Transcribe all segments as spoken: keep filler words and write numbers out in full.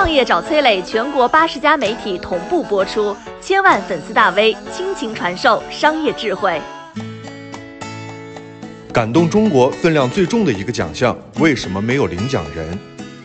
创业找崔磊，全国八十家媒体同步播出，千万粉丝大 V 倾情传授商业智慧。 感动中国分量最重的一个奖项，为什么没有领奖人？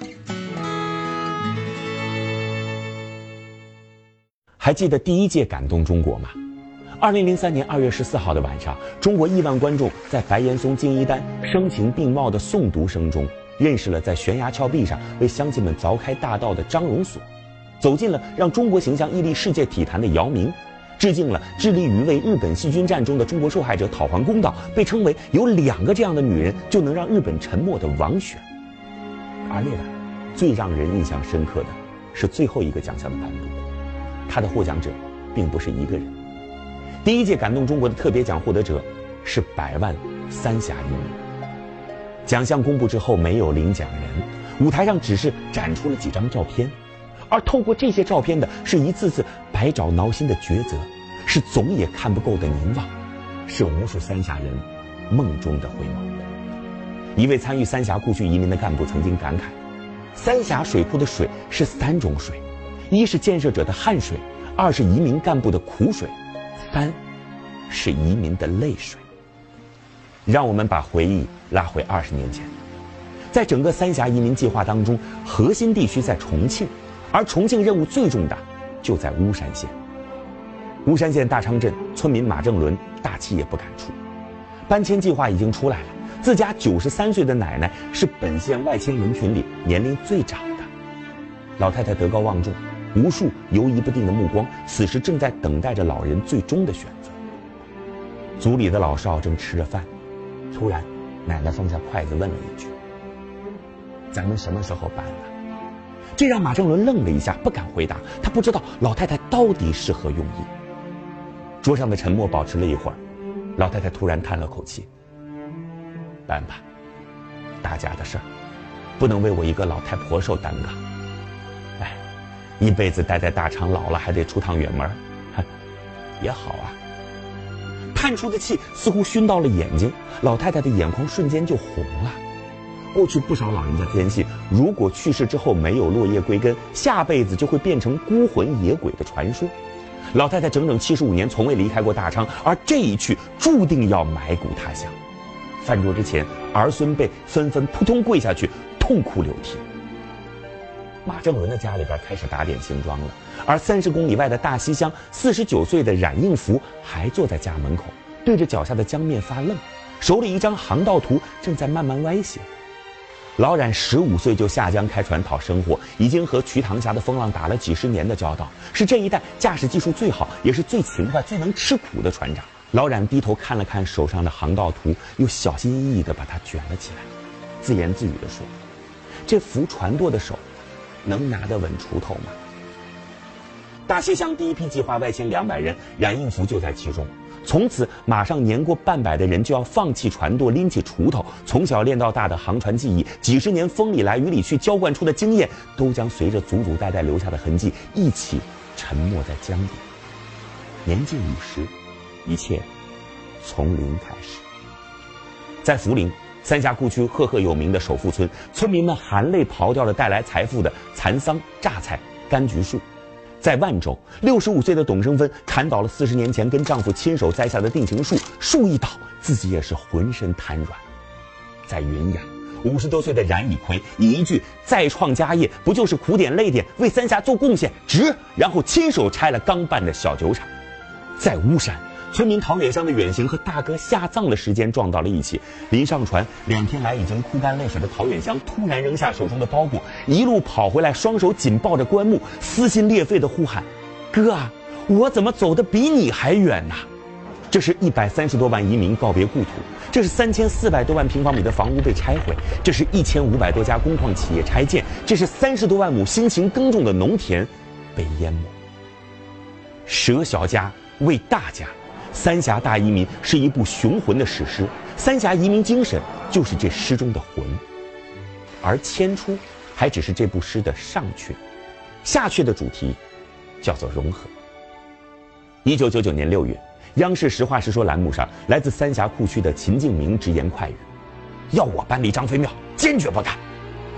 还记得第一届感动中国吗？二零零三年二月十四号的晚上，中国亿万观众在白岩松、金一丹声情并茂的诵读声中，认识了在悬崖峭壁上为乡亲们凿开大道的张荣所，走进了让中国形象屹立世界体坛的姚明，致敬了致力于为日本细菌战中的中国受害者讨还公道，被称为有两个这样的女人就能让日本沉默的王选。而另外，最让人印象深刻的是最后一个奖项的颁布，他的获奖者并不是一个人。第一届感动中国的特别奖获得者是百万三峡移民。奖项公布之后没有领奖人，舞台上只是展出了几张照片，而透过这些照片的是一次次百爪挠心的抉择，是总也看不够的凝望，是无数三峡人梦中的回眸。一位参与三峡故去移民的干部曾经感慨，三峡水库的水是三种水，一是建设者的汗水，二是移民干部的苦水，三是移民的泪水。让我们把回忆拉回二十年前，在整个三峡移民计划当中，核心地区在重庆，而重庆任务最重大就在巫山县。巫山县大昌镇村民马正伦大气也不敢出，搬迁计划已经出来了，自家九十三岁的奶奶是本县外迁人群里年龄最长的。老太太德高望重，无数犹疑不定的目光此时正在等待着老人最终的选择。族里的老少正吃着饭，突然奶奶放下筷子问了一句：咱们什么时候搬啊？这让马正伦愣了一下，不敢回答，他不知道老太太到底是何用意。桌上的沉默保持了一会儿，老太太突然叹了口气：搬吧，大家的事儿不能为我一个老太婆受担当。哎，一辈子待在大厂，老了还得出趟远门，也好啊。叹出的气似乎熏到了眼睛，老太太的眼眶瞬间就红了。过去不少老人家坚信，如果去世之后没有落叶归根，下辈子就会变成孤魂野鬼的传说。老太太整整七十五年从未离开过大昌，而这一去注定要埋骨他乡。饭桌之前，儿孙辈纷纷扑通跪下去，痛哭流涕。马正伦的家里边开始打点行装了，而三十公里外的大西乡，四十九岁的冉应福还坐在家门口，对着脚下的江面发愣，手里一张航道图正在慢慢歪斜。老冉十五岁就下江开船讨生活，已经和瞿塘峡的风浪打了几十年的交道，是这一代驾驶技术最好，也是最勤快、最能吃苦的船长。老冉低头看了看手上的航道图，又小心翼翼地把它卷了起来，自言自语地说：这扶船舵的手能拿得稳锄头吗？大西乡第一批计划外迁两百人，冉应福就在其中。从此，马上年过半百的人就要放弃船舵，拎起锄头，从小练到大的航船技艺，几十年风里来雨里去浇灌出的经验，都将随着祖祖代代留下的痕迹一起沉没在江底。年近五十，一切从零开始。在涪陵，三峡库区赫赫有名的首富村，村民们含泪刨掉了带来财富的蚕桑、榨菜、柑橘树。在万州，六十五岁的董生芬砍倒了四十年前跟丈夫亲手栽下的定情树，树一倒，自己也是浑身瘫软。在云阳，五十多岁的冉以奎以一句“再创家业，不就是苦点累点，为三峡做贡献，值”，然后亲手拆了刚办的小酒厂。在巫山，村民陶远香的远行和大哥下葬的时间撞到了一起。临上船，两天来已经哭干泪水的陶远香突然扔下手中的包裹，一路跑回来，双手紧抱着棺木，撕心裂肺地呼喊：哥啊，我怎么走得比你还远呢？这是一百三十多万移民告别故土，这是三千四百多万平方米的房屋被拆毁，这是一千五百多家工矿企业拆建，这是三十多万亩辛勤耕种的农田被淹没。舍小家为大家，三峡大移民是一部雄浑的史诗，三峡移民精神就是这诗中的魂，而迁出还只是这部诗的上阙，下阙的主题叫做融合。一九九九年六月，央视实话实说栏目上，来自三峡库区的秦敬明直言快语：要我搬离张飞庙，坚决不干。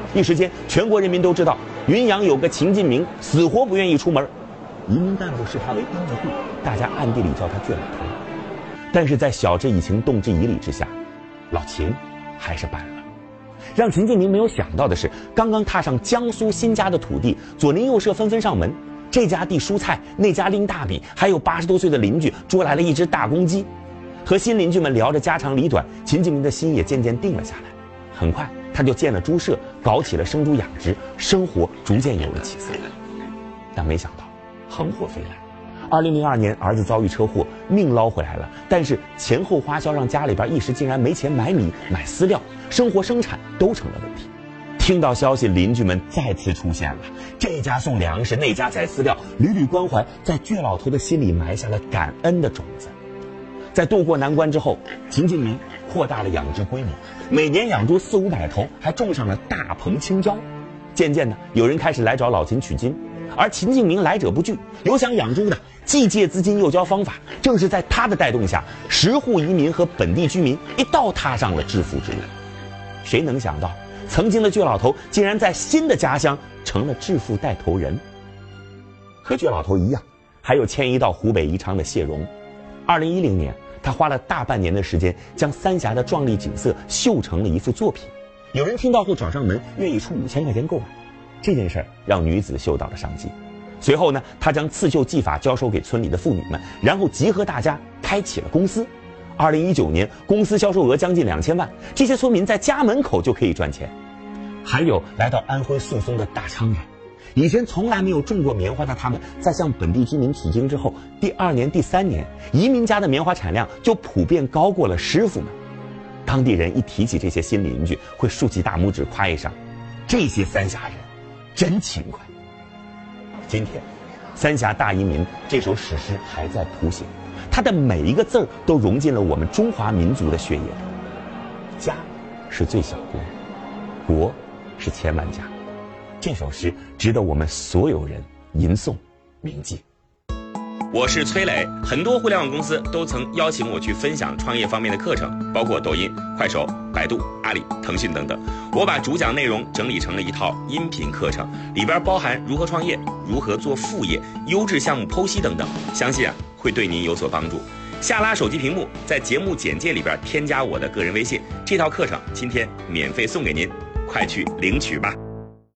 一时间，全国人民都知道云阳有个秦晋明，死活不愿意出门。移民干部视他为恩护，大家暗地里叫他倔老头。但是在晓之以情动之以理之下，老秦还是办了。让秦晋明没有想到的是，刚刚踏上江苏新家的土地，左邻右舍纷纷上门，这家递蔬菜，那家拎大米，还有八十多岁的邻居捉来了一只大公鸡。和新邻居们聊着家长里短，秦晋明的心也渐渐定了下来。很快他就建了猪舍，搞起了生猪养殖，生活逐渐有了起色。但没想到横祸飞来，二零零二年儿子遭遇车祸，命捞回来了，但是前后花销让家里边一时竟然没钱买米买饲料，生活生产都成了问题。听到消息，邻居们再次出现了，这家送粮食，那家采饲料，屡屡关怀在倔老头的心里埋下了感恩的种子。在渡过难关之后，秦晋明扩大了养殖规模，每年养猪四五百头，还种上了大棚青椒。渐渐的，有人开始来找老秦取经，而秦晋明来者不拒，有想养猪的，既借资金又教方法。正是在他的带动下，十户移民和本地居民一道踏上了致富之路。谁能想到，曾经的倔老头竟然在新的家乡成了致富带头人。和倔老头一样，还有迁移到湖北宜昌的谢荣。二零一零年，他花了大半年的时间，将三峡的壮丽景色绣成了一幅作品。有人听到后找上门，愿意出五千块钱购买。这件事儿让女子嗅到了商机。随后呢，他将刺绣技法教授给村里的妇女们，然后集合大家开启了公司。二零一九年，公司销售额将近两千万，这些村民在家门口就可以赚钱。还有来到安徽宿松的大昌人，以前从来没有种过棉花的他们，在向本地居民取经之后，第二年、第三年，移民家的棉花产量就普遍高过了师傅们。当地人一提起这些新邻居，会竖起大拇指夸一声：“这些三峡人真勤快。”今天，三峡大移民这首史诗还在谱写，它的每一个字儿都融进了我们中华民族的血液里。家是最小国，国是千万家。这首诗值得我们所有人吟诵铭记。我是崔磊，很多互联网公司都曾邀请我去分享创业方面的课程，包括抖音、快手、百度、阿里、腾讯等等。我把主讲内容整理成了一套音频课程，里边包含如何创业、如何做副业、优质项目剖析等等，相信啊会对您有所帮助。下拉手机屏幕，在节目简介里边添加我的个人微信，这套课程今天免费送给您，快去领取吧。